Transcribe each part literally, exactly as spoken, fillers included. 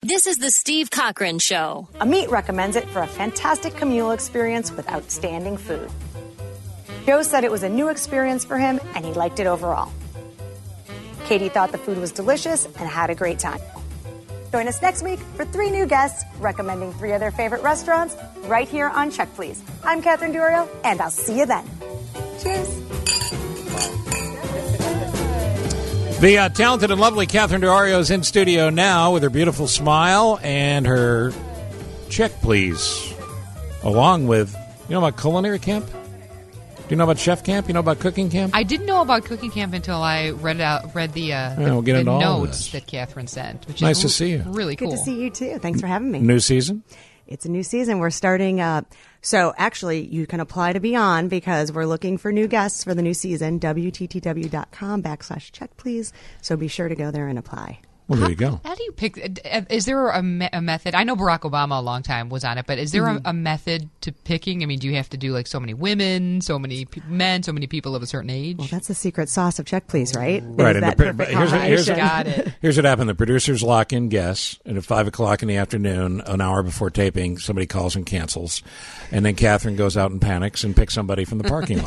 This is the Steve Cochran Show. Amit recommends it for a fantastic communal experience with outstanding food. Joe said it was a new experience for him, and he liked it overall. Katie thought the food was delicious and had a great time. Join us next week for three new guests recommending three of their favorite restaurants right here on Check Please. I'm Catherine D'Orio, and I'll see you then. Cheers. The uh, talented and lovely Catherine D'Orio is in studio now with her beautiful smile and her Check Please, along with, you know about culinary camp? Do you know about chef camp? You know about cooking camp? I didn't know about cooking camp until I read out read the, uh, the, yeah, we'll get the into all of notes this. that Catherine sent. Which Nice is to see you. Really cool. Good to see you, too. Thanks for having me. New season? It's a new season. We're starting uh So actually, you can apply to be on because we're looking for new guests for the new season. W T T W dot com backslash check, please. So be sure to go there and apply. Well, there you go. How do you pick? Is there a, me- a method? I know Barack Obama a long time was on it, but is there Mm-hmm. a, a method to picking? I mean, do you have to do like so many women, so many pe- men, so many people of a certain age? Well, that's the secret sauce of Check Please, right? Right. Is And that the, perfect here's, what- here's, combination. Got it. here's what happened. The producers lock in guests, and at five o'clock in the afternoon, an hour before taping, somebody calls and cancels. And then Catherine goes out and panics and picks somebody from the parking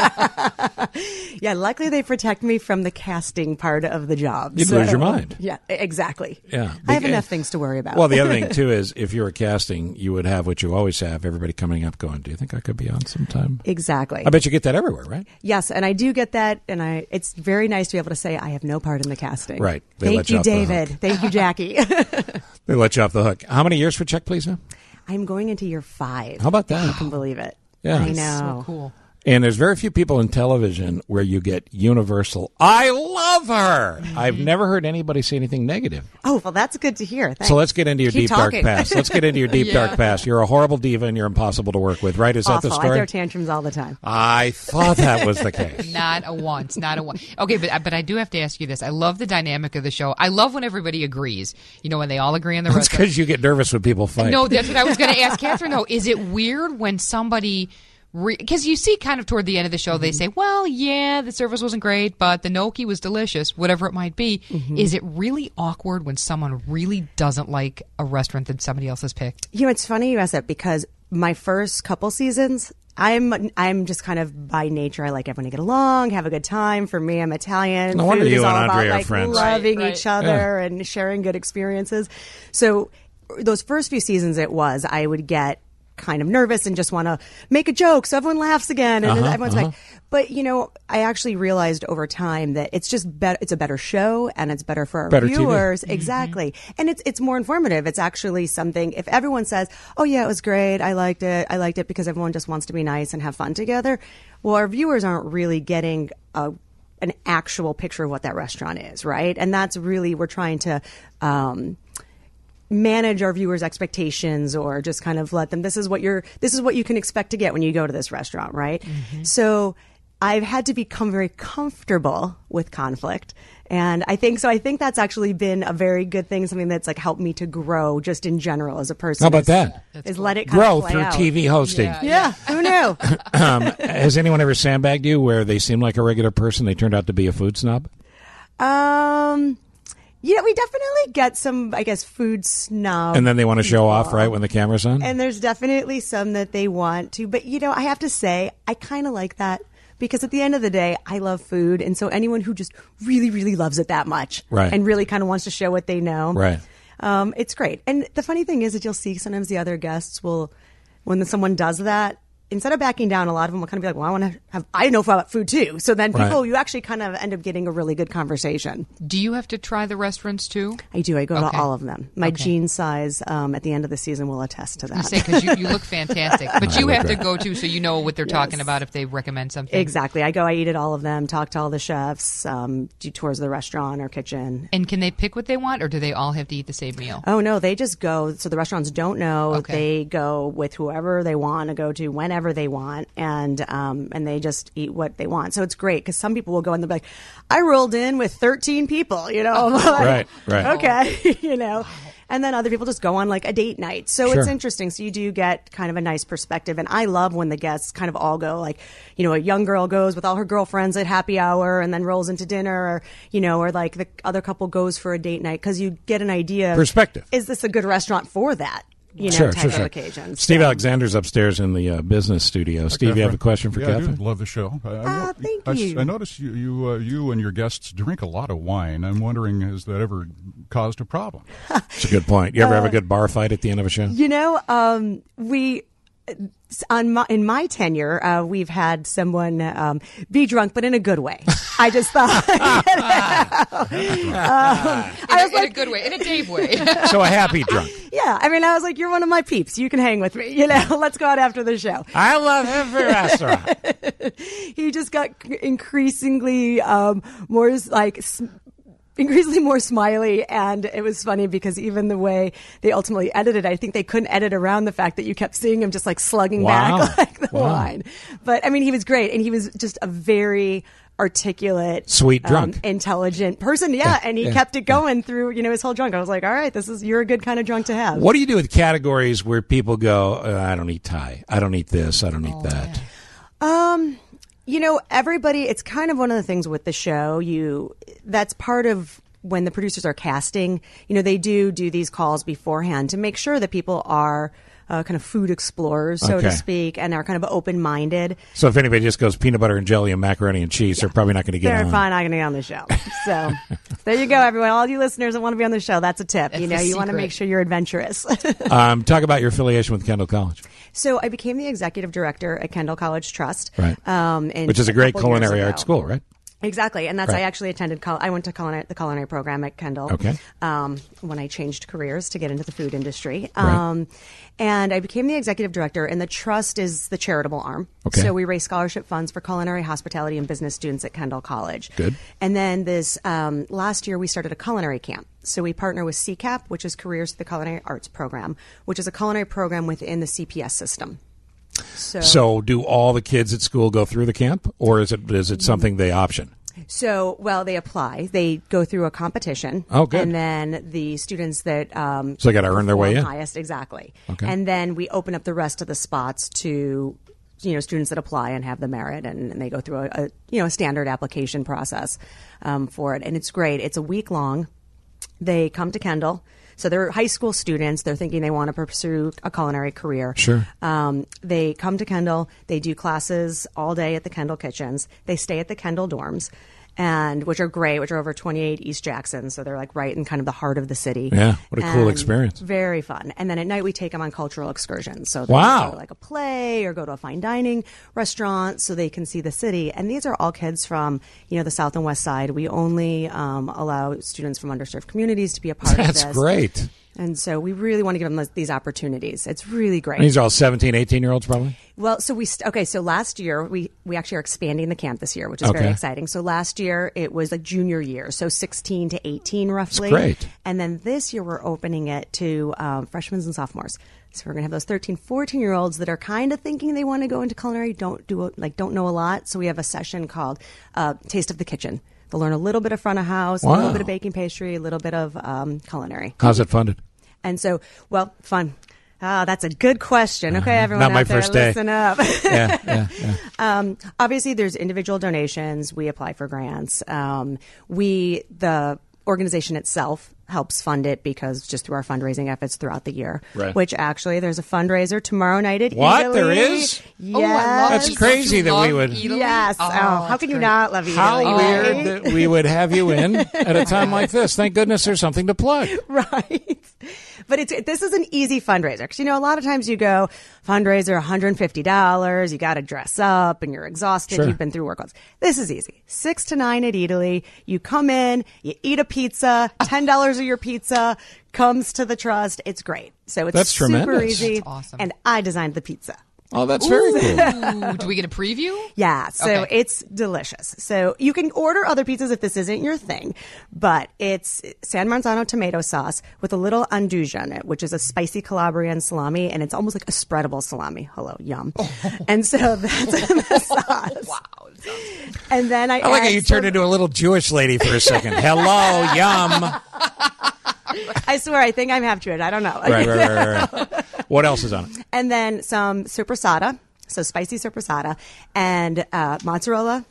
lot. Yeah, luckily they protect me from the casting part of the job. You'd so- lose your mind. Yeah, exactly. Yeah. I have Beca- enough things to worry about. Well, the other thing, too, is if you were casting, you would have what you always have, everybody coming up going, do you think I could be on sometime? Exactly. I bet you get that everywhere, right? Yes, and I do get that, and I. It's very nice to be able to say I have no part in the casting. Right. They Thank let you you, off the David. hook. Thank you, Jackie. They let you off the hook. How many years for Check Please now? I'm going into year five. How about that? I can believe it. Yeah. I That's know. So cool. And there's very few people in television where you get universal, I love her. Mm-hmm. I've never heard anybody say anything negative. Oh, well, that's good to hear. Thanks. So let's get into your Keep deep talking. dark past. Let's get into your deep Yeah. dark past. You're a horrible diva and you're impossible to work with, right? Is that Awful. the I story? throw tantrums all the time. I thought that was the case. Not a once, not a once. Okay, but but I do have to ask you this. I love the dynamic of the show. I love when everybody agrees. You know, when they all agree on the That's rest. because you get nervous when people fight. No, that's what I was going to ask Catherine, though. Is it weird when somebody... Because you see kind of toward the end of the show, they say, well, yeah, the service wasn't great, but the gnocchi was delicious, whatever it might be. Mm-hmm. Is it really awkward when someone really doesn't like a restaurant that somebody else has picked? You know, it's funny you ask that because my first couple seasons, I'm I'm just kind of by nature, I like everyone to get along, have a good time. For me, I'm Italian. No wonder Food you is and all Andre about are like friends. loving Right, right. each other and sharing good experiences. So those first few seasons, it was I would get kind of nervous and just want to make a joke so everyone laughs again and Uh-huh, everyone's uh-huh. like, but you know, I actually realized over time that it's just better. It's a better show and it's better for our Better T V. viewers. Exactly. And it's, it's more informative. It's actually something, if everyone says, oh yeah, it was great. I liked it. I liked it because everyone just wants to be nice and have fun together. Well, our viewers aren't really getting a, an actual picture of what that restaurant is. Right. And that's really, we're trying to, um, manage our viewers' expectations or just kind of let them, this is what you're, this is what you can expect to get when you go to this restaurant, right? Mm-hmm. So I've had to become very comfortable with conflict. And I think, so I think that's actually been a very good thing, something that's like helped me to grow just in general as a person. How about is, that? Is let it kind Grow of play through out. T V hosting. Yeah. Yeah, who knew? Um, has anyone ever sandbagged you where they seem like a regular person, they turned out to be a food snob? um, yeah, we definitely get some, I guess, food snob. And then they want to show people. off, right, when the camera's on? And there's definitely some that they want to. But, you know, I have to say, I kind of like that because at the end of the day, I love food. And so anyone who just really, really loves it that much Right. and really kind of wants to show what they know, Right. um, it's great. And the funny thing is that you'll see sometimes the other guests will, when someone does that, instead of backing down, a lot of them will kind of be like, well, I want to have, I know about food too. So then people, Right. you actually kind of end up getting a really good conversation. Do you have to try the restaurants too? I do. I go Okay. to all of them. My Okay. jean size um, at the end of the season will attest to I that. say because you, you look fantastic, but you look have to great. go too, so you know what they're talking Yes. about if they recommend something. Exactly. I go, I eat at all of them, talk to all the chefs, um, do tours of the restaurant or kitchen. And can they pick what they want, or do they all have to eat the same meal? Oh, no, they just go. So the restaurants don't know. Okay. They go with whoever they want to go to whenever they want. And um, and they just eat what they want. So it's great because some people will go and they'll be like, I rolled in with thirteen people, you know. Right, right. Okay, you know. and then other people just go on like a date night. So Sure. it's interesting. So you do get kind of a nice perspective. And I love when the guests kind of all go, like, you know, a young girl goes with all her girlfriends at happy hour and then rolls into dinner, or, you know, or like the other couple goes for a date night, because you get an idea. Perspective. Is this a good restaurant for that? You know, Sure, type sure, of sure. occasion. Steve So- Alexander's upstairs in the uh, business studio. Steve, you have a question for yeah, Catherine? I do love the show. I, I, Ah, thank I, you. I notice you you, uh, you and your guests drink a lot of wine. I'm wondering, has that ever caused a problem? That's a good point. You ever have a good bar fight at the end of a show? You know, um, we on my, in my tenure, uh, we've had someone um, be drunk, but in a good way. I just thought, um, In, I a, was in like, a good way, in a Dave way. So a happy drunk. yeah. I mean, I was like, you're one of my peeps. You can hang with me. You know, let's go out after the show. I love every restaurant. He just got increasingly um, more like. s- increasingly more smiley, and it was funny because even the way they ultimately edited, I think they couldn't edit around the fact that you kept seeing him just like slugging Wow. back like the Wow. wine. But I mean, he was great, and he was just a very articulate, Sweet drunk. um, intelligent person. Yeah, Yeah, and he yeah, kept it going through, you know, his whole drunk. I was like, all right, this is, you're a good kind of drunk to have. What do you do with categories where people go, uh, I don't eat Thai, I don't eat this, I don't eat that? Um, you know, everybody, it's kind of one of the things with the show. You, that's part of when the producers are casting, you know, they do do these calls beforehand to make sure that people are uh, kind of food explorers, so Okay. to speak, and are kind of open-minded. So if anybody just goes peanut butter and jelly and macaroni and cheese, they're probably not going to get They're on. fine not going to get on the show. So there you go, everyone. All you listeners that want to be on the show, that's a tip. That's you know, the you want to secret. make sure you're adventurous. Um, talk about your affiliation with Kendall College, So I became the executive director at Kendall College Trust. right? Um, in Which is a great couple years culinary ago. arts school, right? Exactly, and that's Right. I actually attended. Cul- I went to culinary, the culinary program at Kendall. Okay. Um, when I changed careers to get into the food industry, Right. um, and I became the executive director. And the trust is the charitable arm. Okay. So we raise scholarship funds for culinary, hospitality, and business students at Kendall College. Good. And then this um, last year we started a culinary camp. So we partner with C CAP, which is Careers to the Culinary Arts Program, which is a culinary program within the C P S system. So, So do all the kids at school go through the camp, or is it is it something they option? So, well, they apply. They go through a competition. Oh, good. And then the students that um, So they gotta earn their way perform in. highest, exactly. Okay. And then we open up the rest of the spots to, you know, students that apply and have the merit, and, and they go through a, a you know a standard application process um, for it. And it's great. It's a week long. They come to Kendall. So they're high school students. They're thinking they want to pursue a culinary career. Sure. Um, they come to Kendall. They do classes all day at the Kendall kitchens. They stay at the Kendall dorms, and which are great, which are over twenty-eight East Jackson. So they're like right in kind of the heart of the city. Yeah, what a cool And experience. Very fun. And then at night we take them on cultural excursions. So they Wow. go to like a play or go to a fine dining restaurant so they can see the city. And these are all kids from, you know, the South and West Side. We only um, allow students from underserved communities to be a part of That's this. great. And so we really want to give them these opportunities. It's really great. These are all seventeen, eighteen year olds, probably. Well, so we st- okay. So last year we we actually are expanding the camp this year, which is Okay. very exciting. So last year it was like junior year, so sixteen to eighteen roughly. great. And then this year we're opening it to um, freshmen and sophomores. So we're gonna have those thirteen, fourteen year olds that are kind of thinking they want to go into culinary, don't do like don't know a lot. So we have a session called uh, Taste of the Kitchen. They'll learn a little bit of front of house, a Wow. little bit of baking pastry, a little bit of um, culinary. How's it funded? And so, well, fun. Ah, that's a good question. Okay, everyone Not my out there, first day. listen up. Yeah, yeah, yeah. Um, obviously, there's individual donations. We apply for grants. Um, we, the organization itself, helps fund it because just through our fundraising efforts throughout the year. Right. Which actually, there's a fundraiser tomorrow night at What? Italy. There is? Yes. Oh, I love That's it. crazy Don't you that we love would- Italy? Yes. Oh, how that's can you great. not love Italy? How right? weird that we would have you in at a time like this. Thank goodness there's something to plug. Right. But it's this is an easy fundraiser because, you know, a lot of times you go fundraiser one hundred fifty dollars, you got to dress up and you're exhausted. Sure. You've been through workouts. This is easy. Six to nine at Italy. You come in, you eat a pizza, ten dollars of your pizza comes to the trust. It's great. So it's That's super tremendous. easy. That's awesome. And I designed the pizza. Oh, that's very cool. Ooh, do we get a preview? Yeah, so Okay. it's delicious. So you can order other pizzas if this isn't your thing, but it's San Marzano tomato sauce with a little andouille in it, which is a spicy Calabrian salami, and it's almost like a spreadable salami. Hello, yum. And so that's in the sauce. Wow. that sounds- And then I I like how add you some- turned into a little Jewish lady for a second. Hello, yum. I swear, I think I'm half Jewish. I don't know. Right, right, right, right, right. What else is on it? And then some supersada, so spicy supersada, and uh, mozzarella,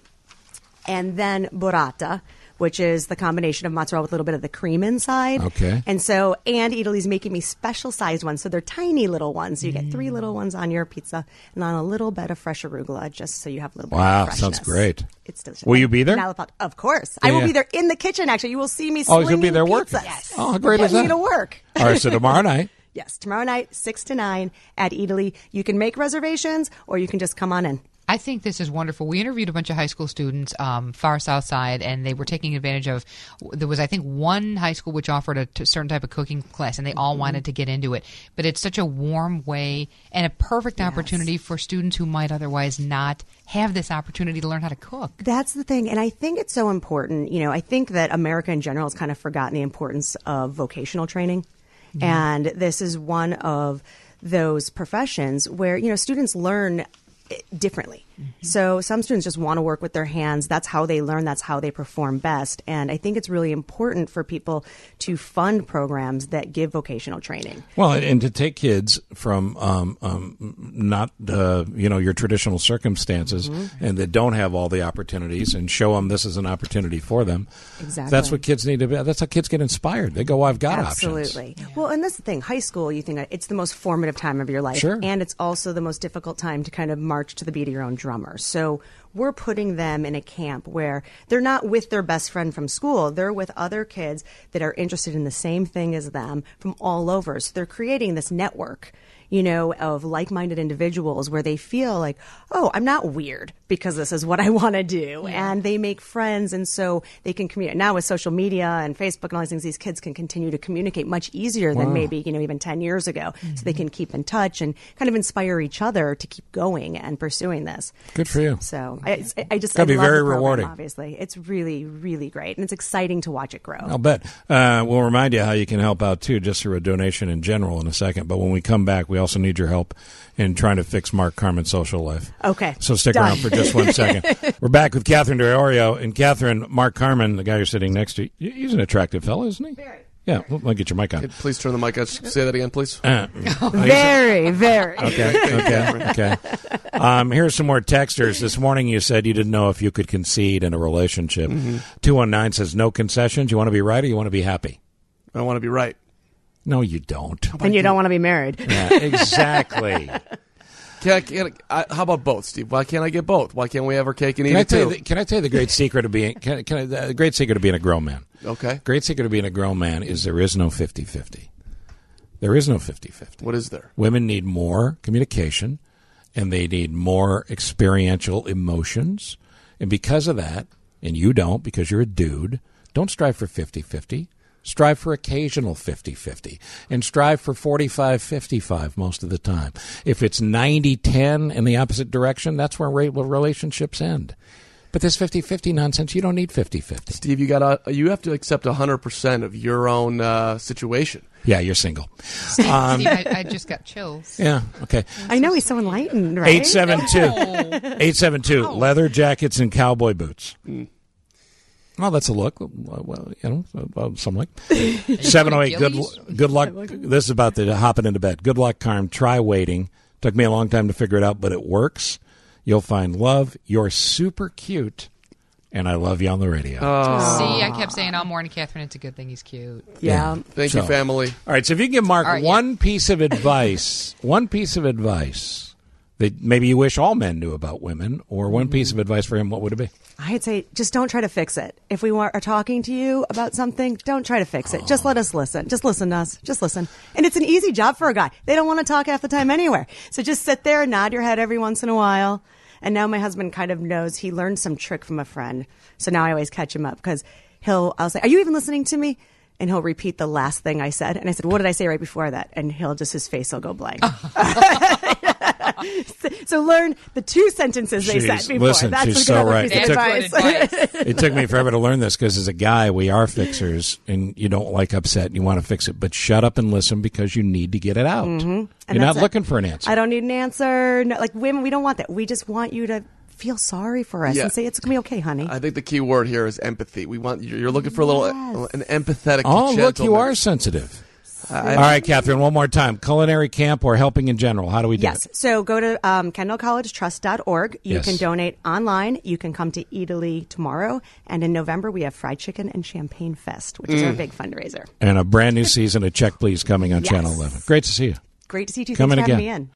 and then burrata, which is the combination of mozzarella with a little bit of the cream inside. Okay. And so, and Italy's making me special sized ones. So they're tiny little ones. So you get three little ones on your pizza and on a little bit of fresh arugula, just so you have a little bit Wow, of freshness. sounds great. It's delicious. Will you be there? Nalapat- Of course. I Yeah. will be there in the kitchen, actually. You will see me Oh, slinging you'll be there working? pizzas. Yes. Oh, how great is Putting that? me to work. All right, so tomorrow night. Yes, tomorrow night, six to nine at Italy. You can make reservations or you can just come on in. I think this is wonderful. We interviewed a bunch of high school students, um, far south side, and they were taking advantage of. There was, I think, one high school which offered a t- certain type of cooking class, and they all wanted to get into it. But it's such a warm way and a perfect Yes. opportunity for students who might otherwise not have this opportunity to learn how to cook. That's the thing. And I think it's so important. You know, I think that America in general has kind of forgotten the importance of vocational training. Mm-hmm. And this is one of those professions where, you know, students learn differently. Mm-hmm. So some students just want to work with their hands. That's how they learn. That's how they perform best. And I think it's really important for people to fund programs that give vocational training. Well, and to take kids from um, um, not, uh, you know, your traditional circumstances mm-hmm. and that don't have all the opportunities and show them this is an opportunity for them. Exactly. That's what kids need to be. That's how kids get inspired. They go, well, I've got Absolutely. options. Absolutely. Well, and that's the thing. High school, you think it's the most formative time of your life. Sure. And it's also the most difficult time to kind of march to the beat of your own drummer. So we're putting them in a camp where they're not with their best friend from school. They're with other kids that are interested in the same thing as them from all over. So they're creating this network, you know, of like-minded individuals where they feel like, oh, I'm not weird because this is what I want to do. Yeah. And they make friends. And so they can communicate. Now with social media and Facebook and all these things, these kids can continue to communicate much easier than wow. maybe, you know, even ten years ago. Mm-hmm. So they can keep in touch and kind of inspire each other to keep going and pursuing this. Good for you. So I, I just That'd I be love very the program, rewarding. Obviously, it's really, really great. And it's exciting to watch it grow. I'll bet. Uh, we'll remind you how you can help out, too, just through a donation in general in a second. But when we come back, we also need your help in trying to fix Mark Carmen's social life. Okay. So stick Done. around for just one second. We're back with Catherine DeOrio. And Catherine, Mark Carmen, the guy you're sitting next to, he's an attractive fellow, isn't he? Very. Yeah, well, I'll get your mic on. Please turn the mic on. Say that again, please. Uh, Very, very. Okay, okay, okay. Um, here's some more texters. This morning you said you didn't know if you could concede in a relationship. Mm-hmm. two one nine says, no concessions. You want to be right or you want to be happy? I want to be right. No, you don't. And you don't want to be married. Yeah, exactly. Can I, can I, how about both, Steve? Why can't I get both? Why can't we have our cake and eat Can I it tell too? you? The, can I tell you the great secret of being? Can, can I, the great secret of being a grown man? Okay. Great secret of being a grown man is there is no fifty-fifty. There is no fifty-fifty. What is there? Women need more communication, and they need more experiential emotions, and because of that, and you don't because you're a dude, don't strive for fifty-fifty. Strive for occasional fifty-fifty and strive for forty-five fifty-five most of the time. If it's ninety ten in the opposite direction, that's where relationships end. But this fifty-fifty nonsense, you don't need fifty-fifty. Steve, you got you have to accept one hundred percent of your own uh, situation. Yeah, you're single. Steve, Um, Steve, I, I just got chills. Yeah, okay. I know he's so enlightened, right? eight seven two eight seven two leather jackets and cowboy boots. Mm. Well, that's a look. Well, you know, uh, some like seven oh eight. Good, good luck. This is about the hopping into bed. Good luck, Carm. Try waiting. Took me a long time to figure it out, but it works. You'll find love. You're super cute, and I love you on the radio. Oh. See, I kept saying all morning, Catherine, it's a good thing he's cute. Yeah. Yeah. Thank So- you, family. All right, so if you can give Mark right, one piece of advice, one piece of advice that maybe you wish all men knew about women, or one piece of advice for him, what would it be? I'd say just don't try to fix it. If we are talking to you about something, don't try to fix it. Just let us listen. Just listen to us. Just listen. And it's an easy job for a guy. They don't want to talk half the time anywhere. So just sit there and nod your head every once in a while. And now my husband kind of knows. He learned some trick from a friend. So now I always catch him up because he'll, I'll say, are you even listening to me? And he'll repeat the last thing I said. And I said, what did I say right before that? And he'll just, his face will go blank. so, so learn the two sentences they She's- said before. listen, That's she's a so good right. piece of It took- advice. Good advice. It took me forever to learn this because as a guy, we are fixers, and you don't like upset and you want to fix it. But shut up and listen because you need to get it out. And You're not that's it. looking for an answer. I don't need an answer. No, like women, we don't want that. We just want you to feel sorry for us Yeah. and say it's going to be okay, honey. I think the key word here is empathy. We want you're looking for a little Yes. an empathetic. Oh, look, you gentleman. are sensitive. I- All right, Catherine, one more time. Culinary camp or helping in general. How do we do Yes. it? So go to um, kendall college trust dot org. You Yes. can donate online. You can come to Italy tomorrow. And in November, we have Fried Chicken and Champagne Fest, which is our big fundraiser. And a brand new season of Check Please coming on Yes. Channel eleven. Great to see you. Great to see you. Come Thanks in for having again. me in.